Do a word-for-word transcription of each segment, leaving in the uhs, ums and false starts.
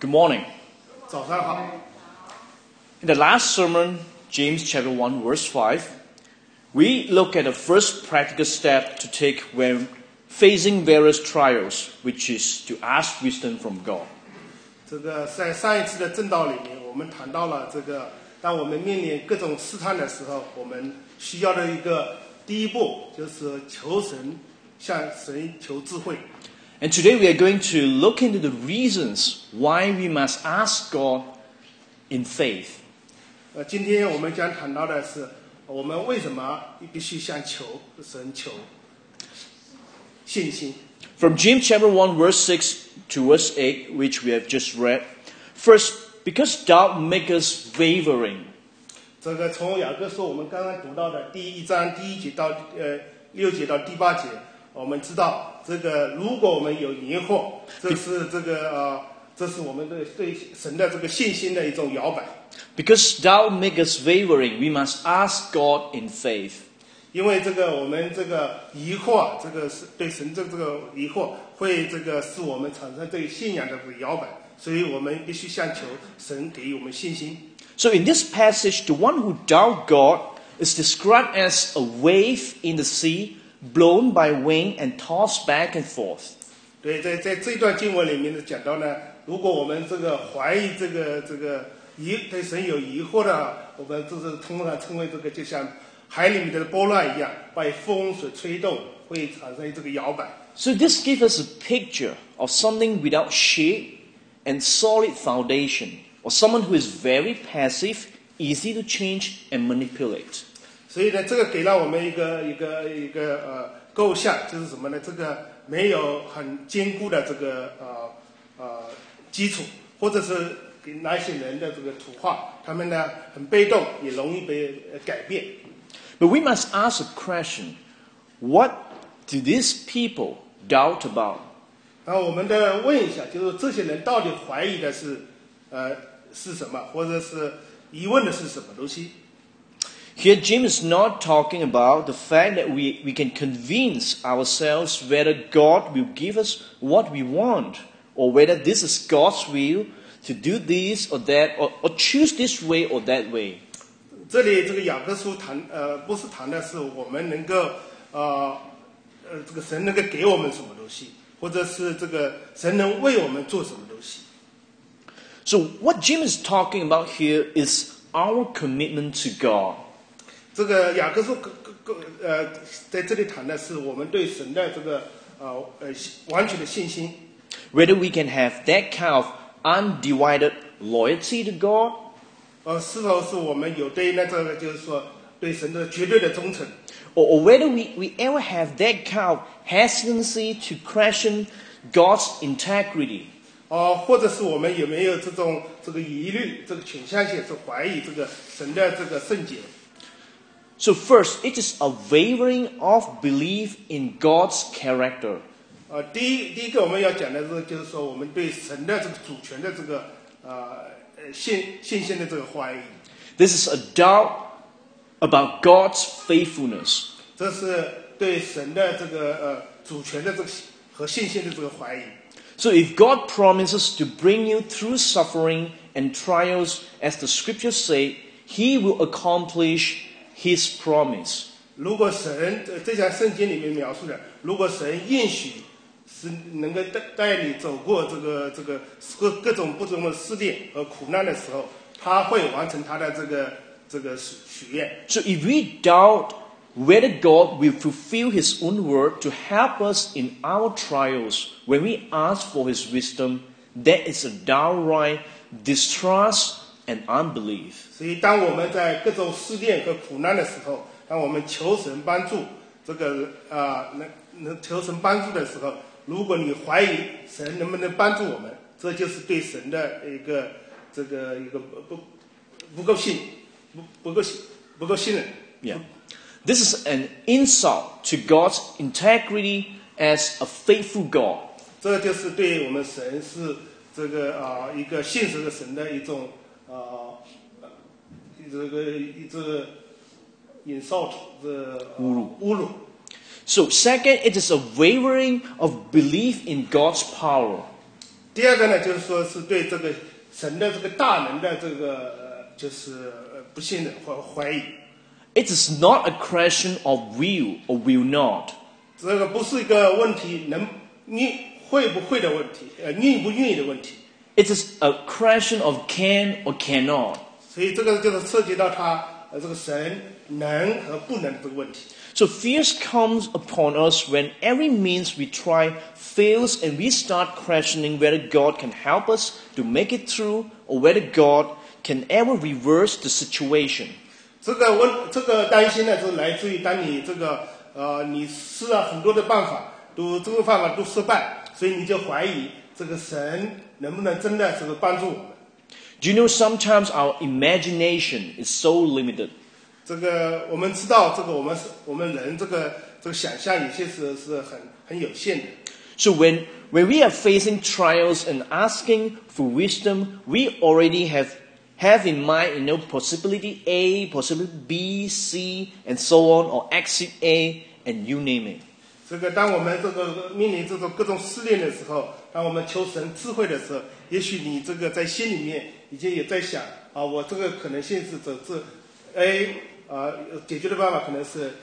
Good morning. 早上好。 In the last sermon, James chapter one, verse five, we look at the first practical step to take when facing various trials, which is to ask wisdom from God. 这个在上一次的正道里面，我们谈到了这个，当我们面临各种试探的时候，我们需要的一个第一步就是求神，向神求智慧。 And today we are going to look into the reasons why we must ask God in faith. 呃，今天我们将谈到的是，我们为什么必须向求神求信心。 From James chapter one, verse six to verse eight, which we have just read. First, because doubt makes us wavering. 这个从雅各书我们刚刚读到的第一章第一节到呃六节到第八节，我们知道这个如果我们有疑惑，这是这个呃，这是我们对对神的这个信心的一种摇摆。 Because doubt makes us wavering, we must ask God in faith. 因为这个我们这个疑惑，这个是对神这这个疑惑，会这个使我们产生对信仰的这个摇摆，所以我们必须向求神给予我们信心。 So in this passage, the one who doubts God is described as a wave in the sea, blown by wind and tossed back and forth. 对，在在这段经文里面呢，讲到呢，如果我们这个怀疑这个这个疑对神有疑惑的，我们就是通常称为这个就像海里面的波浪一样，被风水吹动，会产生这个摇摆。 So this gives us a picture of something without shape and solid foundation, or someone who is very passive, easy to change and manipulate. 所以呢，这个给了我们一个一个一个呃构象，就是什么呢？这个没有很坚固的这个呃呃基础，或者是给那些人的这个图画，他们呢很被动，也容易被呃改变。 But we must ask a question: what do these people doubt about? 然后我们的问一下，就是这些人到底怀疑的是呃是什么，或者是疑问的是什么东西？ Here, James is not talking about the fact that we, we can convince ourselves whether God will give us what we want, or whether this is God's will to do this or that, or, or choose this way or that way. 这里这个雅各书谈呃不是谈的是我们能够呃呃这个神能够给我们什么东西，或者是这个神能为我们做什么东西。 So what James is talking about here is our commitment to God. 这个雅各书各各呃在这里谈的是我们对神的这个呃呃完全的信心。 Whether we can have that kind of undivided loyalty to God, 呃，是否是我们有对那这个就是说对神的绝对的忠诚？ or, or whether we, we ever have that kind of hesitancy to question God's integrity. 哦、或者是我们有没有这种这个疑虑、这个倾向性是怀疑这个神的这个圣洁？ So first, it is a wavering of belief in God's character. 呃，第一第一个我们要讲的是，就是说我们对神的这个主权的这个呃呃信信心的这个怀疑， This is a doubt about God's faithfulness. 这是对神的这个呃主权的这个和信心的这个怀疑。 So if God promises to bring you through suffering and trials, as the scriptures say, He will accomplish His promise. 如果神呃这项圣经里面描述的，如果神应许是能够带带你走过这个这个各各种不同的试炼和苦难的时候，他会完成他的这个这个许许愿。 So if we doubt whether God will fulfill His own word to help us in our trials, when we ask for His wisdom, that is a downright distrust and unbelief. 所以，当我们在各种试炼和苦难的时候，当我们求神帮助，这个啊、呃、能能求神帮助的时候，如果你怀疑神能不能帮助我们，这就是对神的一个这个一个不不不够信不不够信不够信任。 Yeah. This is an insult to God's integrity as a faithful God. 这就是对我们神是这个啊、呃、一个信实的神的一种啊、呃、这个一这个 insult 这侮辱侮辱。 So second, it is a wavering of belief in God's power. 第二个呢，就是说是对这个神的这个大能的这个呃，就是呃不信任或怀疑。 It is not a question of will or will not. 这个不是一个问题，能你会不会的问题，呃，愿不愿意的问题。 It is a question of can or cannot. 所以这个就是涉及到他呃这个神能和不能这个问题。 So fears comes upon us when every means we try fails and we start questioning whether God can help us to make it through or whether God can ever reverse the situation. 这个问这个担心呢，是来自于当你这个呃你试了很多的办法，都这个办法都失败，所以你就怀疑这个神能不能真的这个帮助我们。 Do you know sometimes our imagination is so limited? 这个我们知道，这个我们是我们人这个这个想象有些时候是很很有限的。 So when when we are facing trials and asking for wisdom, we already have have in mind, you know, possibility A, possibility B, C, and so on, or exit A, and you name it. 这个当我们这个面临这种各种试炼的时候，当我们求神智慧的时候，也许你这个在心里面已经也在想啊，我这个可能性是走这 A 啊，解决的办法可能是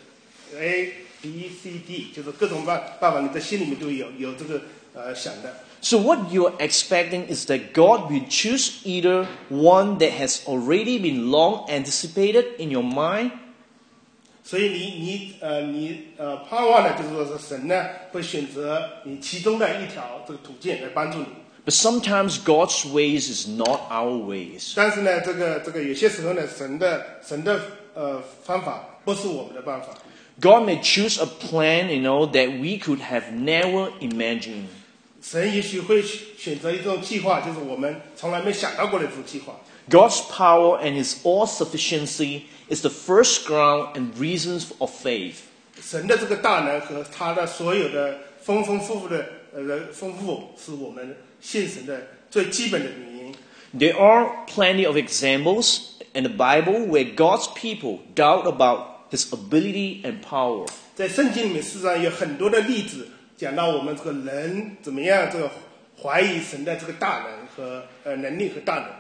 A、B、C、D， 就是各种办办法，你在心里面都有有这个呃想的。 So what you're expecting is that God will choose either one that has already been long anticipated in your mind. 所以你你呃你呃盼望的就是说是神呢会选择你其中的一条这个途径来帮助你。 But sometimes God's ways is not our ways. 但是呢，这个这个有些时候呢，神的神的呃方法不是我们的办法。 God may choose a plan, you know, that we could have never imagined. 神也许会选择一种计划，就是我们从来没想到过的一种计划。 God's power and His all-sufficiency is the first ground and reasons of faith. 神的这个大能和他的所有的丰丰富富的呃丰富，是我们信神的最基本的原因。 There are plenty of examples in the Bible where God's people doubt about His ability and power. 在圣经里面，事实上有很多的例子讲到我们这个人怎么样这个怀疑神的这个大能和呃能力和大能。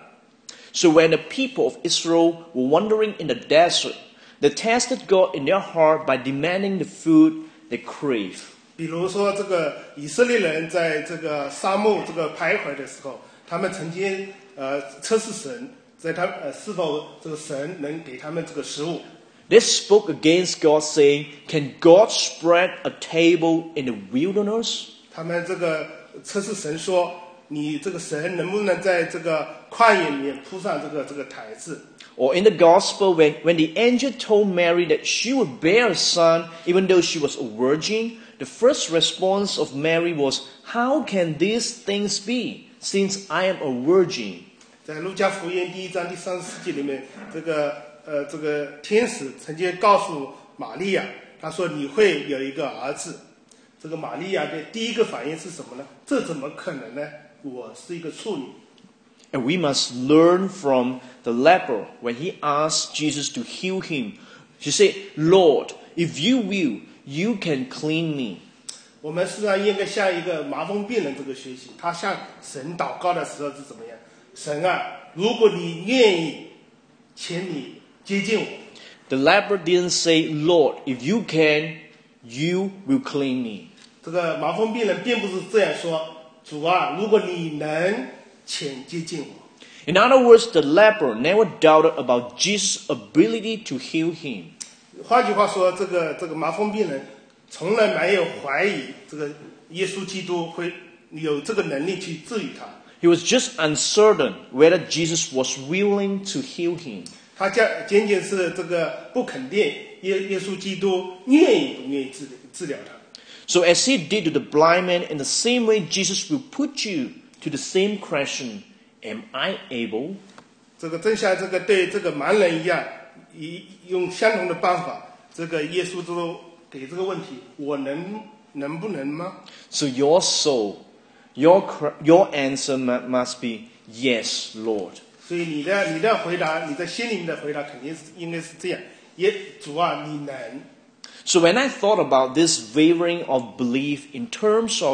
So when the people of Israel were wandering in the desert, they tested God in their heart by demanding the food they crave. 比如说，这个以色列人在这个沙漠这个徘徊的时候，他们曾经呃测试神，在他呃是否这个神能给他们这个食物。 They spoke against God, saying, "Can God spread a table in the wilderness?" 他们这个测试神说，你这个神能不能在这个旷野里面铺上这个这个台子？ Or in the gospel, when, when the angel told Mary that she would bear a son, even though she was a virgin, the first response of Mary was, "How can these things be, since I am a virgin?" 在路加福音第一章第三十四节里面，这个呃这个天使曾经告诉玛利亚，他说你会有一个儿子。这个玛利亚的第一个反应是什么呢？这怎么可能呢？我是一个处女。 And we must learn from the leper when he asked Jesus to heal him. She said, "Lord, if you will, you can clean me." 我们实际上应该向一个麻风病人这个学习，他向神祷告的时候是怎么样？神啊，如果你愿意，请你接近我。 The leper didn't say, "Lord, if you can, you will clean me." 这个麻风病人并不是这样说，主啊，如果你能，请接近我。 In other words, the leper never doubted about Jesus' ability to heal him. 换句话说，这个这个麻风病人从来没有怀疑这个耶稣基督会有这个能力去治愈他。 He was just uncertain whether Jesus was willing to heal him. 他仅仅仅是这个不肯定耶耶稣基督愿意不愿意治治疗他。 So as he did to the blind man, in the same way Jesus will put you to the same question, am I able? 这个正像这个对这个盲人一样，以用相同的办法，这个耶稣都给这个问题，我能能不能吗？ So your soul, your your answer must be yes, Lord. 所以你的你的回答，你在心里面的回答肯定是应该是这样，耶主啊，你能。 So when I thought about this wavering of belief in terms of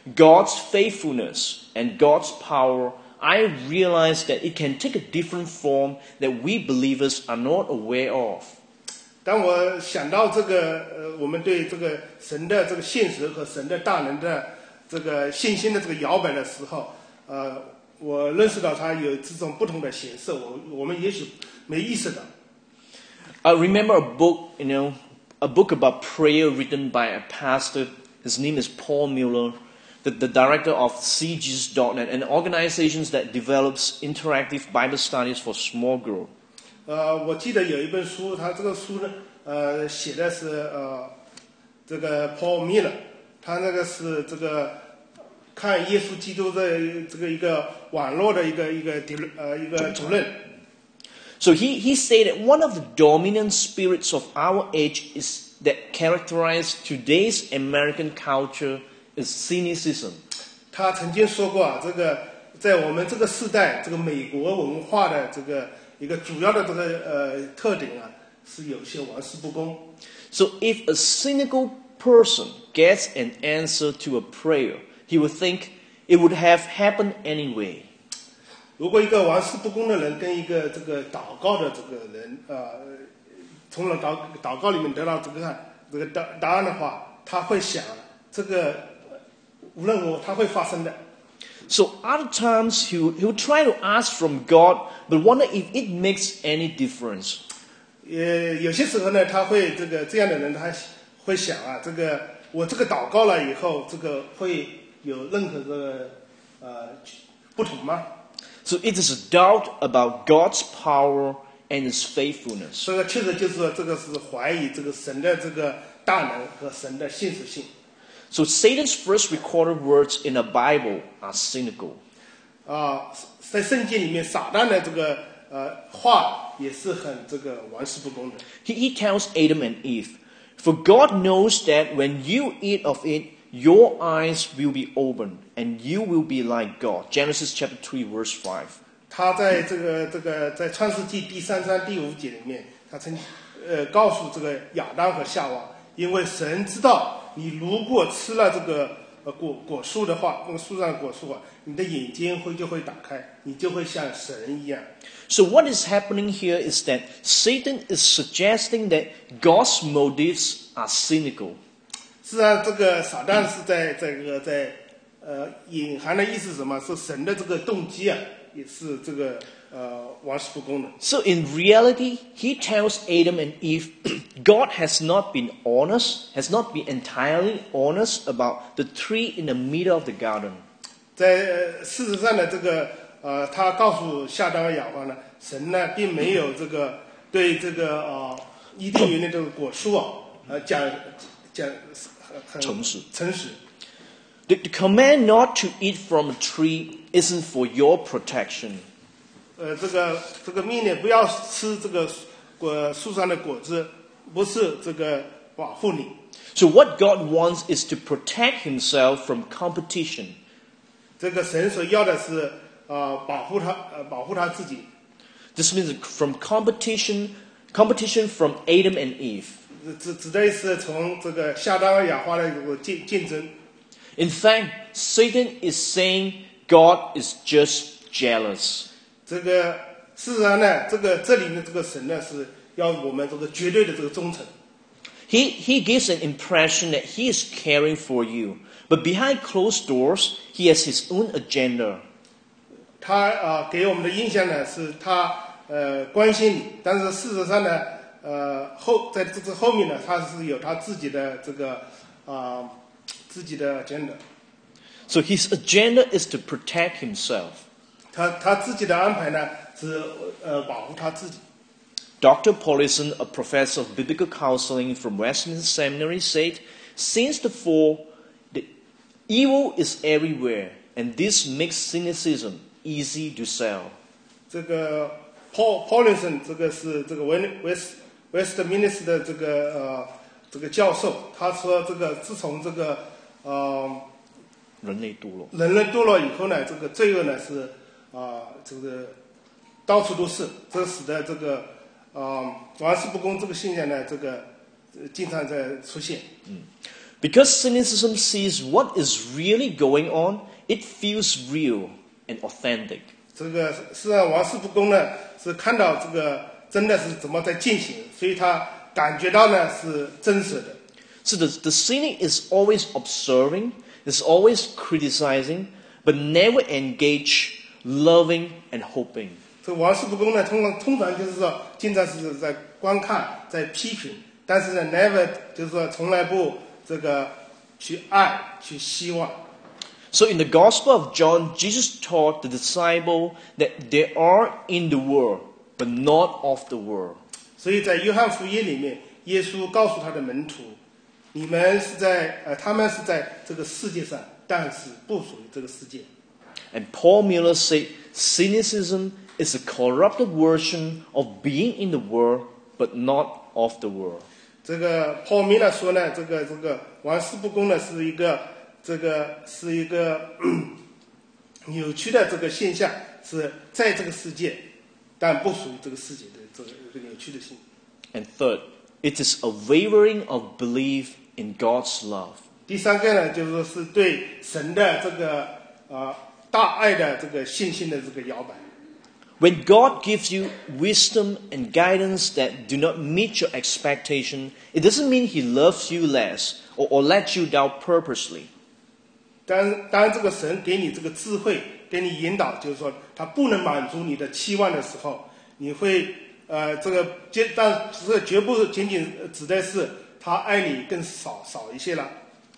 God's faithfulness and God's power, I realize that it can take a different form that we believers are not aware of. 当我想到这个呃，我们对这个神的这个现实和神的大能的这个信心的这个摇摆的时候，呃，我认识到它有这种不同的形式，我我们也许没意识到。 I remember a book, you know, a book about prayer written by a pastor. His name is Paul Mueller, the, the director of C G S dot net, an organization that develops interactive Bible studies for small groups. 呃，我记得有一本书，他这个书呢，呃，写的是呃，这个 Paul Miller， 他那个是这个看耶稣基督的这个一个网络的一个一个呃一个主任。 So he, he said that one of the dominant spirits of our age is that characterize today's American culture is cynicism. 他曾经说过啊，这个在我们这个时代，这个美国文化的这个一个主要的这个呃特点啊，是有些玩世不恭。 So if a cynical person gets an answer to a prayer, he would think it would have happened anyway. 如果一个玩世不恭的人跟一个这个祷告的这个人，呃，从了祷祷告里面得到这个这个答答案的话，他会想，这个无论如何他会发生的。 So other times he would, he would try to ask from God, but wonder if it makes any difference. 呃，有些时候呢，他会这个这样的人，他会想啊，这个我这个祷告了以后，这个会有任何的呃不同吗？ So it is a doubt about God's power and His faithfulness. 这个确实就是说，这个是怀疑这个神的这个大能和神的信实性。 So Satan's first recorded words in the Bible are cynical. 啊，在圣经里面，撒旦的这个呃话也是很这个玩世不恭的。 He, he tells Adam and Eve, "For God knows that when you eat of it, your eyes will be opened, and you will be like God." Genesis chapter three, verse five. 他在这个这个在创世纪第三章第五节里面，他曾呃告诉这个亚当和夏娃，因为神知道你如果吃了这个呃果果树的话，那个树上的果树啊，你的眼睛会就会打开，你就会像神一样。 So what is happening here is that Satan is suggesting that God's motives are cynical. 是啊，这个撒旦是在这个在呃隐含的意思是什么？是神的这个动机啊，也是这个呃玩世不恭的。 So in reality, he tells Adam and Eve, God has not been honest, has not been entirely honest about the tree in the middle of the garden. 在呃事实上呢，这个呃他告诉夏当和亚华呢，神呢并没有这个对这个呃伊甸园的这个果树啊，呃讲讲很诚实诚实。 The, the command not to eat from a tree isn't for your protection. 呃，这个这个命令不要吃这个果树上的果子，不是这个保护你。 So what God wants is to protect himself from competition. 这个神所要的是呃保护他呃保护他自己。 This means from competition, competition from Adam and Eve. 指指的是从这个夏当和亚华的这个竞竞争。 In fact, Satan is saying God is just jealous. 这个事实上呢，这个这里的这个神呢，是要我们这个绝对的这个忠诚。 He, he gives an impression that he is caring for you, but behind closed doors, he has his own agenda. 他啊、呃、给我们的印象呢，是他呃关心你，但是事实上呢，呃后在这这后面呢，他是有他自己的这个啊、呃、自己的 agenda。 So his agenda is to protect himself. 他他自己的安排呢，是呃保护他自己。 Doctor Paulison, a professor of biblical counseling from Westminster Seminary, said, "Since the fall, the evil is everywhere, and this makes cynicism easy to sell." 这个 Paul Paulison 这个是这个 West Westminster 的这个呃这个教授，他说这个自从这个呃人类堕落。 人类堕落以后呢，这个罪恶呢是啊、呃、这个到处都是，这使得这个啊玩世不恭这个现象呢，这个、呃、经常在出现。 嗯 Because cynicism sees what is really going on, it feels real and authentic. 这个是让王师傅公呢是看到这个真的是怎么在进行，所以他感觉到呢是真实的。 So the, the cynic is always observing, is always criticizing, but never engage, loving and hoping. 这个王师傅公呢，通常通常就是说，经常是在观看，在批评，但是呢 ，never 就是说从来不这个去爱，去希望。 So in the Gospel of John, Jesus taught the disciple that they are in the world, but not of the world. 所以在约翰福音里面，耶稣告诉他的门徒，你们是在呃，他们是在这个世界上，但是不属于这个世界。 And Paul Miller said, cynicism is a corrupted version of being in the world, but not of the world. 这个 Paul Miller 说呢，这个这个王师傅公呢是一个这个是一个扭曲的这个现象，是在这个世界，但不属于这个世界的这个一个扭曲的性。 And third, it is a wavering of belief in God's love. 第三个呢，就是说是对神的这个呃大爱的这个信心的这个摇摆。 When God gives you wisdom and guidance that do not meet your expectation, it doesn't mean He loves you less or, or lets you down purposely. 当当这个神给你这个智慧，给你引导，就是说他不能满足你的期望的时候，你会呃这个绝，但这绝不仅仅指的是他爱你更少少一些了。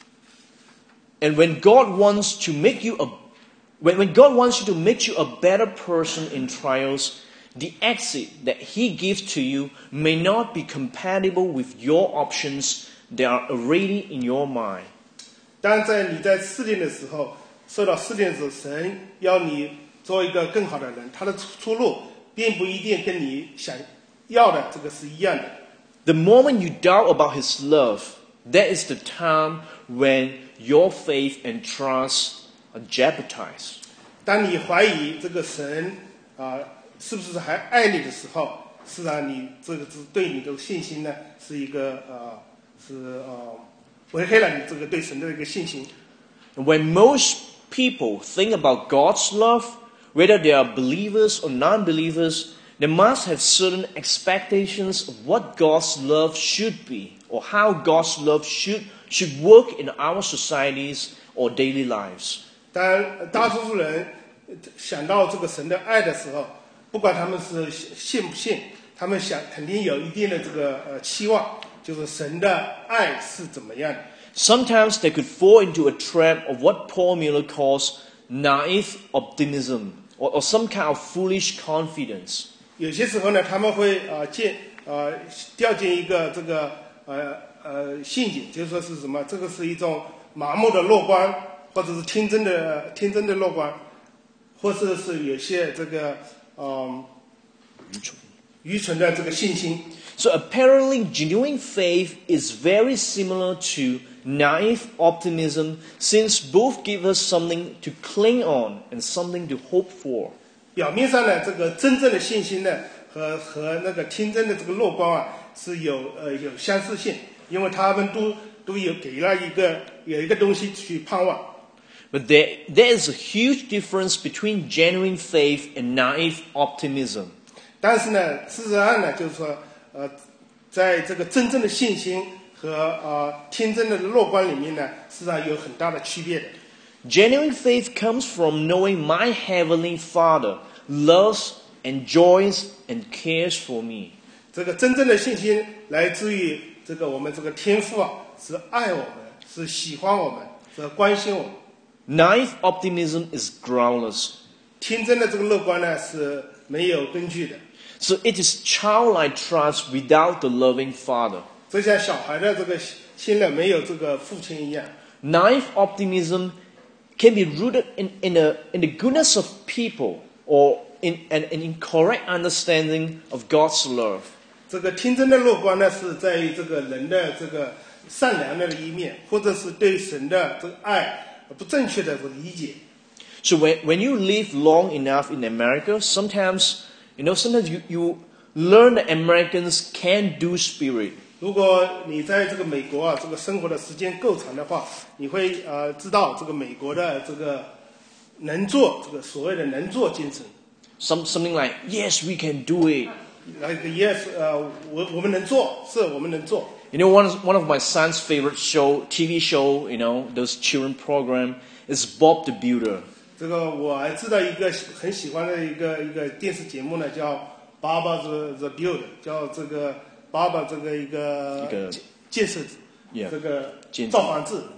And when God wants to make you a When, when God wants you to make you a better person in trials, the exit that He gives to you may not be compatible with your options that are already in your mind. 当在你在试炼的时候，受到试炼时，神要你做一个更好的人，他的出路并不一定跟你想要的这个是一样的。 The moment you doubt about His love, that is the time when your faith and trust are jeopardized. 当你怀疑这个神啊、呃、是不是还爱你的时候，是让你这个是对你的信心呢是一个呃是呃危害了你这个对神的一个信心。 When most people think about God's love, whether they are believers or non-believers, they must have certain expectations of what God's love should be or how God's love should should work in our societies or daily lives. 当大多数人想到这个神的爱的时候，不管他们是信不信，他们想肯定有一定的这个呃期望，就是神的爱是怎么样的。 Sometimes they could fall into a trap of what Paul Miller calls naive optimism or, or some kind of foolish confidence. 有些时候呢，他们会呃进呃掉进一个这个呃呃陷阱，就是说是什么？这个是一种盲目的乐观。或者是天真的天真的乐观，或者是有些这个嗯愚蠢愚蠢的这个信心。 So apparently, genuine faith is very similar to naive optimism, since both give us something to cling on and something to hope for. 表面上呢，这个真正的信心呢，和和那个天真的这个乐观啊，是有呃有相似性，因为他们都都有给了一个有一个东西去盼望。 But there, there is a huge difference between genuine faith and naive optimism. 但是呢，事实上呢，就是说，呃，在这个真正的信心和呃天真的乐观里面呢，实际上有很大的区别的。 Genuine faith comes from knowing my heavenly Father loves, enjoys, and cares for me. 这个真正的信心来自于这个我们这个天父啊，是爱我们，是喜欢我们，是关心我们。 Naive optimism is groundless. 天真的这个乐观呢是没有根据的。 So it is childlike trust without the loving Father. 就像小孩的这个心呢没有这个父亲一样。 Naive optimism can be rooted in, in, a, in the goodness of people or in an, an incorrect understanding of God's love. 这个天真的乐观呢是在于这个人的这个善良的一面，或者是对神的这个爱。不正确的理解。 So when, when you live long enough in America, sometimes, you know, sometimes you, you learn that Americans can do spirit. 如果你在这个美国啊，这个生活的时间够长的话，你会呃知道这个美国的这个能做这个所谓的能做精神。 Some, something like, yes, we can do it. Like yes， 呃，我我们能做，是我们能做。 You know, one of, one of my son's favorite show, T V show, you know, those children program, is Bob the Builder. 这个我还知道一个很喜欢的一个一个电视节目呢，叫《Baba the the Builder》，叫这个爸爸这个一个一个建设者， Yeah. 这个建造房子。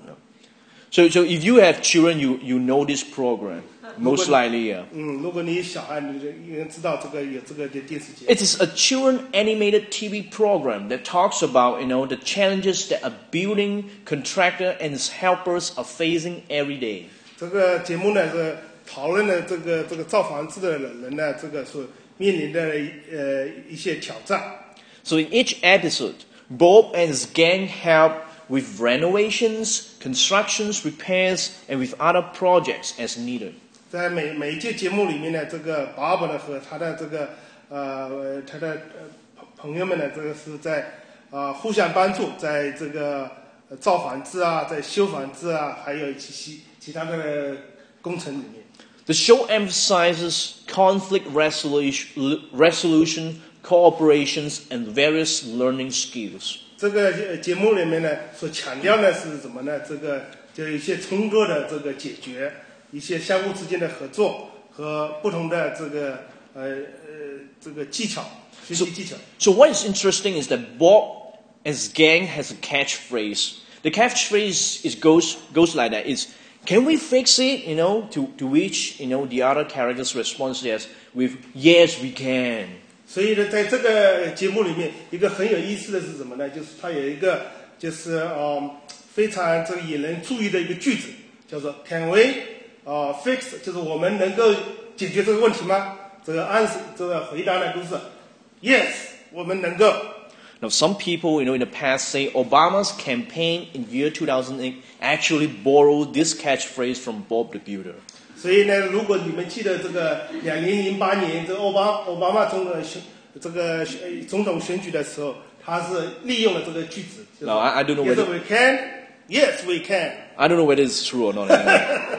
So, so if you have children, you, you know this program, most likely, yeah. 嗯，如果你有小孩，你就应该知道这个有这个电视节目。 It is a children animated T V program that talks about, you know, the challenges that a building contractor and his helpers are facing every day. 这个节目呢是讨论了这个这个造房子的人呢，这个所面临的呃一些挑战。 So in each episode, Bob and his gang help with renovations, constructions, repairs, and with other projects as needed. 在每每一届节目里面呢，这个爸爸呢和他的这个呃他的呃朋友们呢，这个是在啊、呃、互相帮助，在这个造房子啊，在修房子啊，还有其其其他的工程里面。 The show emphasizes conflict resolution, resolution, cooperations, and various learning skills. 这个节目里面呢，所强调的是什么呢？这个就一些冲突的这个解决，一些相互之间的合作和不同的这个呃呃这个技巧，学习技巧。 So what is interesting is that Bob and his gang has a catchphrase. The catchphrase is goes goes like that. It's can we fix it? You know, to to which you know the other characters responds yes with yes we can. 所以呢，在这个节目里面，一个很有意思的是什么呢？就是它有一个就是呃非常这个引人注意的一个句子，叫做 "Can we 呃 fix"， 就是我们能够解决这个问题吗？这个answer这个回答呢都是 yes， 我们能够。 Now, some people, you know, in the past say Obama's campaign in year two thousand eight actually borrowed this catchphrase from Bob the Builder. 所以呢，如果你们记得这个两零零八年这个奥巴奥巴马总统选这个总统选举的时候，他是利用了这个句子。 No, I, I don't know Yes, whether we can. Yes, we can. I don't know whether it's true or not. Anyway.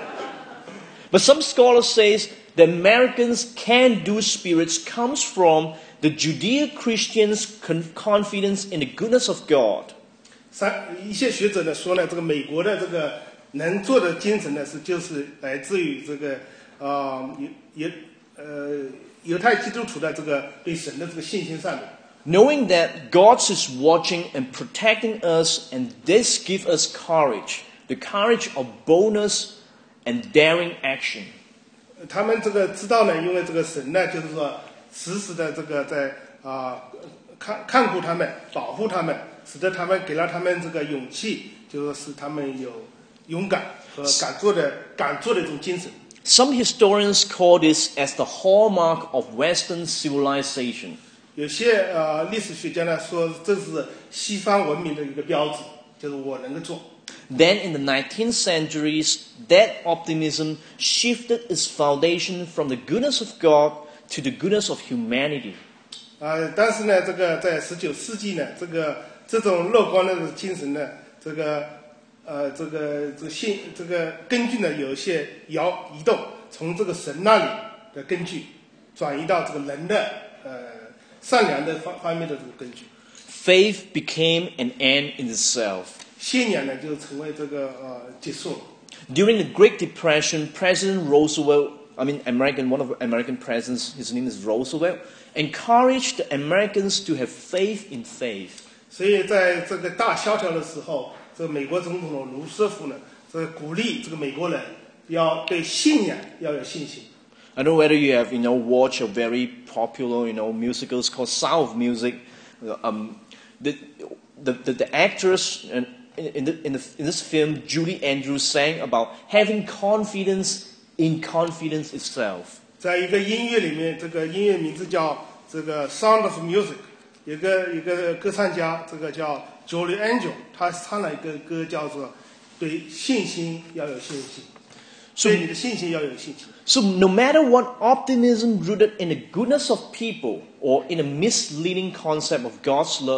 But some scholars say the Americans' can-do spirits comes from the Judeo-Christians' confidence in the goodness of God. 三一些学者呢说呢，这个美国的这个能做的精神呢是就是来自于这个呃犹犹呃犹太基督徒的这个对神的这个信心上面。 Knowing that God is watching and protecting us, and this gives us courage, the courage of boldness and daring action. 他们这个知道呢，因为这个神呢，就是说时时的这个在啊、呃、看看顾他们，保护他们，使得他们给了他们这个勇气，就是使他们有勇敢和敢做的敢做的这种精神。 Some historians call this as the hallmark of Western civilization. 有些呃历史学家呢说，这是西方文明的一个标志，就是我能够做。 Then in the nineteenth centuries, that optimism shifted its foundation from the goodness of God to the goodness of humanity. 呃，但是呢，这个在十九世纪呢，这个这种乐观的精神呢，这个呃，这个这个信这个根据呢，有一些摇移动，从这个神那里的根据，转移到这个人的呃善良的方方面的这个根据。 Faith became an end in itself. 信仰呢，就成为这个呃结束了。 During the Great Depression, President Roosevelt, I mean American, one of the American presidents, his name is Roosevelt, encouraged the Americans to have faith in faith. 所以在这个大萧条的时候，这个美国总统卢瑟福呢，这个鼓励这个美国人要对信仰要有信心。 I don't know whether you have, you know, watched a very popular, you know, musicals called Sound of Music. Um, the, the, the, the actress in, in, the, in, the, in this film, Julie Andrews, sang about having confidence in confidence itself. 在一个音乐里面，这个音乐名字叫这个《Sound of Music》，有个一个歌唱家，这个叫 Julie Andrews， 他唱了一个歌叫做《对信心要有信心》，对你的信心要有信心。 So no matter what optimism rooted in the goodness of people or in a misleading concept of God's love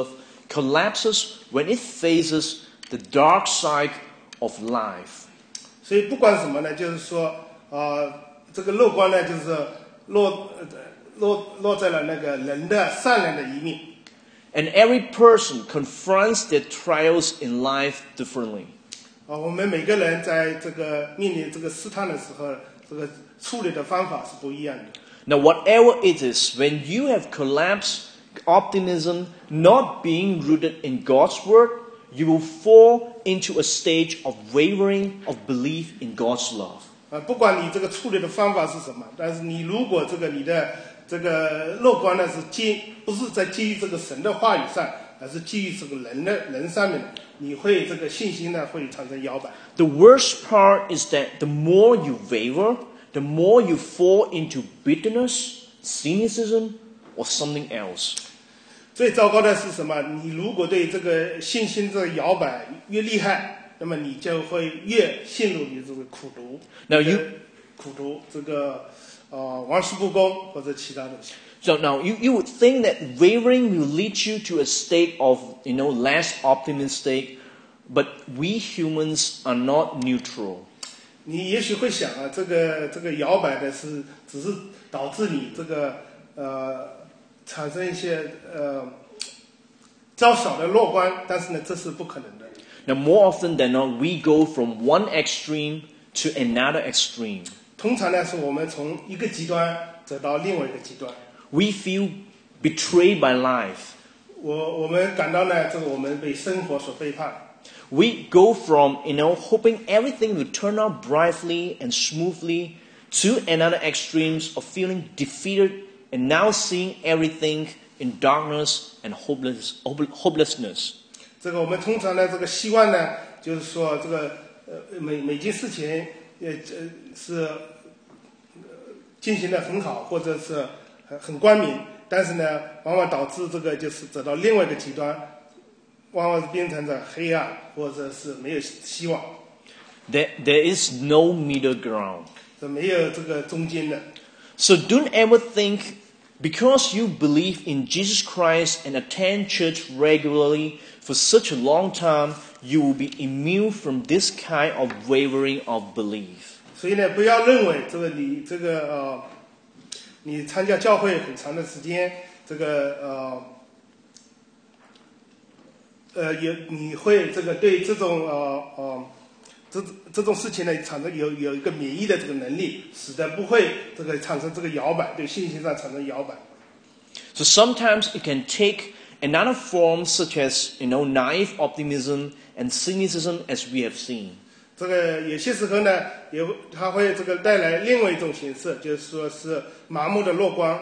collapses when it faces the dark side of life. 所以不管什么呢，就是说，呃，这个乐观呢，就是落落落在了那个人的善良的一面。 And every person confronts their trials in life differently. 啊，我们每个人在这个面临这个试探的时候，这个处理的方法是不一样的。 Now, whatever it is, when you have collapsed optimism, not being rooted in God's word, you will fall into a stage of wavering of belief in God's love. 啊，不管你这个处理的方法是什么，但是你如果这个你的这个乐观呢是基不是在基于这个神的话语上，而是基于这个人的人上面，你会这个信心呢会产生摇摆。 The worst part is that the more you waver, the more you fall into bitterness, cynicism, or something else. 最糟糕的是什么？你如果对这个信心这个摇摆越厉害，那么你就会越陷入你这个苦读。 Now you 苦读这个呃玩世不恭或者其他东西。 So now you, you would think that wavering will lead you to a state of, you know, less optimistic, but we humans are not neutral. 你也许会想啊，这个这个摇摆的是只是导致你这个呃产生一些呃较少的乐观，但是呢，这是不可能的。 Now, more often than not, we go from one extreme to another extreme. 通常呢，是我们从一个极端走到另外一个极端。 We feel betrayed by life. 我我们感到呢，这个我们被生活所背叛。 We go from, you know, hoping everything will turn out brightly and smoothly to another extremes of feeling defeated and now seeing everything in darkness and hopeless, hopelessness. 这个我们通常呢，这个希望呢，就是说这个呃每每件事情呃呃是进行的很好，或者是很很光明，但是呢，往往导致这个就是走到另外一个极端，往往是变成了黑暗，或者是没有希望。 There, there is no middle ground. 这没有这个中间的。 So don't ever think because you believe in Jesus Christ and attend church regularly for such a long time, you will be immune from this kind of wavering of belief. 所以呢，不要认为这个你这个呃，你参加教会很长的时间，这个呃呃有你会这个对这种呃呃这这种事情呢产生有有一个免疫的这个能力，使得不会这个产生这个摇摆，对信心上产生摇摆。 So sometimes it can take another form such as, you know, naive optimism and cynicism as we have seen. 这个有些时候呢，也它会这个带来另外一种形式，就是说是盲目的乐观。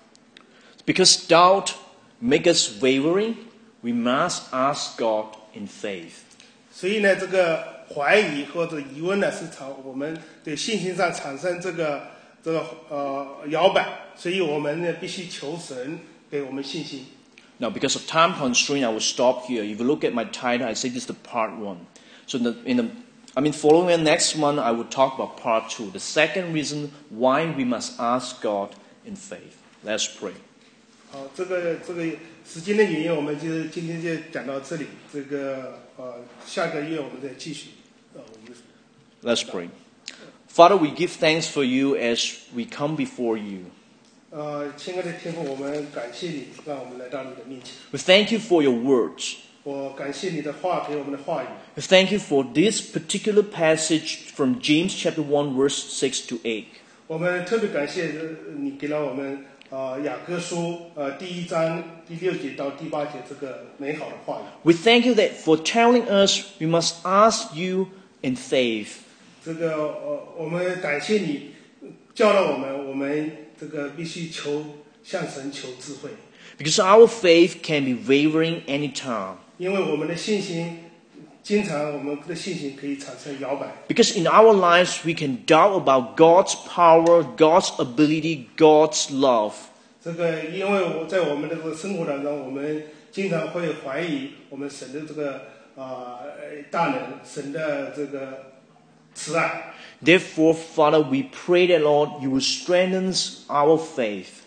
Because doubt makes us wavering, we must ask God in faith. 所以呢，这个怀疑或者疑问呢，是产我们对信心上产生这个这个呃摇摆，所以我们呢必须求神给我们信心。 Now, because of time constraint, I will stop here. If you look at my title, I say this is the part one. So, in the, in the, I mean, following the next month, I will talk about part two. The second reason why we must ask God in faith. Let's pray. 好，这个这个时间的原因，我们就今天就讲到这里。这个呃，下个月我们再继续。呃，我们 Let's pray. Father, we give thanks for you as we come before you. 呃，亲爱的天父，我们感谢你，让我们来到你的面前。 We thank you for your words. 我感谢你的话给我们的话语。 We thank you for this particular passage from James chapter one, verse six to eight. 我们特别感谢你给了我们呃雅各书呃第一章第六节到第八节这个美好的话语。 We thank you that for telling us we must ask you in faith. 这个呃，我们感谢你教导我们，我们这个必须求向神求智慧。 Because our faith can be wavering anytime. 因为我们的信心，经常我们的信心可以产生摇摆。 Because in our lives we can doubt about God's power, God's ability, God's love. 这个，因为我在我们的这个生活当中，我们经常会怀疑我们神的这个啊、呃、大能，神的这个慈爱。 Therefore, Father, we pray that Lord, you will strengthen our faith.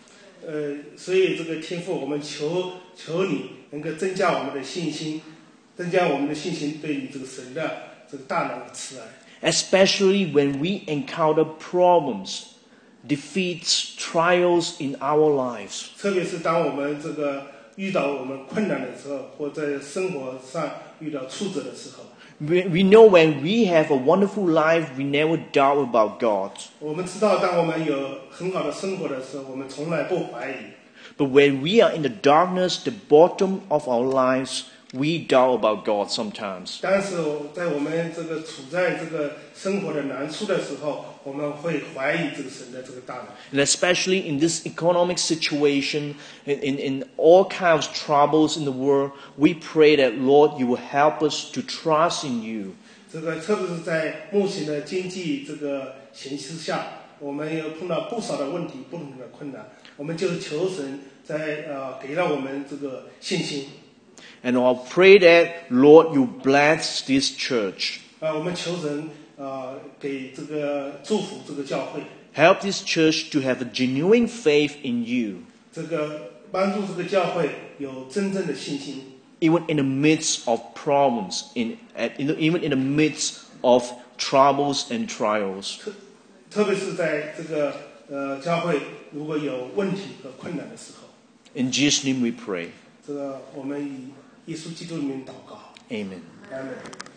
呃，所以这个天父，我们求求你能够增加我们的信心，增加我们的信心对你这个神的这个大能的慈爱。 Especially when we encounter problems, defeats, trials in our lives. 特别是当我们这个遇到我们困难的时候，或在生活上遇到挫折的时候。 We, we know when we have a wonderful life, we never doubt about God. 我们知道，当我们有很好的生活的时候，我们从来不怀疑。 But when we are in the darkness, the bottom of our lives, we doubt about God sometimes. 但是在我们这个处在这个生活的难处的时候，我们会怀疑这个神的这个大能。 And especially in this economic situation, in, in, in all kinds of troubles in the world, we pray that, Lord, you will help us to trust in you. 这个特别是在目前的经济这个形势下，我们有碰到不少的问题，不同的困难，我们就求神在呃给了我们这个信心。 And I'll pray that, Lord, you bless this church. 啊、呃，我们求神呃给这个祝福这个教会。 Help this church to have a genuine faith in you. 这个帮助这个教会有真正的信心。 Even in the midst of problems, in, even in the midst of troubles and trials. 特特别是在这个呃教会如果有问题和困难的时候。 In Jesus' name we pray. 这个我们以耶稣基督里面祷告。 Amen. Amen.